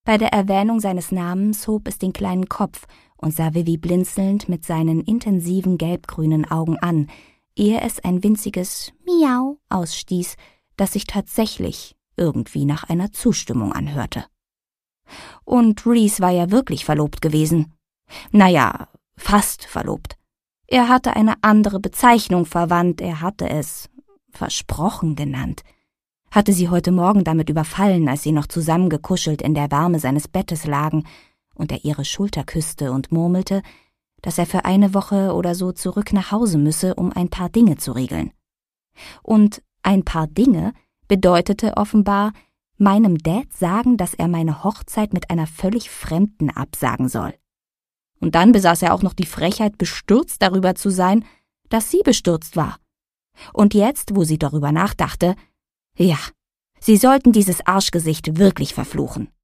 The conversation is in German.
Bei der Erwähnung seines Namens hob es den kleinen Kopf und sah Vivi blinzelnd mit seinen intensiven gelbgrünen Augen an, ehe es ein winziges Miau ausstieß, das sich tatsächlich irgendwie nach einer Zustimmung anhörte. Und Reese war ja wirklich verlobt gewesen. Naja, fast verlobt. Er hatte eine andere Bezeichnung verwandt, er hatte es versprochen genannt. Hatte sie heute Morgen damit überfallen, als sie noch zusammengekuschelt in der Wärme seines Bettes lagen und er ihre Schulter küsste und murmelte, dass er für eine Woche oder so zurück nach Hause müsse, um ein paar Dinge zu regeln. Und ein paar Dinge bedeutete offenbar, meinem Dad sagen, dass er meine Hochzeit mit einer völlig Fremden absagen soll. Und dann besaß er auch noch die Frechheit, bestürzt darüber zu sein, dass sie bestürzt war. Und jetzt, wo sie darüber nachdachte, ja, sie sollten dieses Arschgesicht wirklich verfluchen.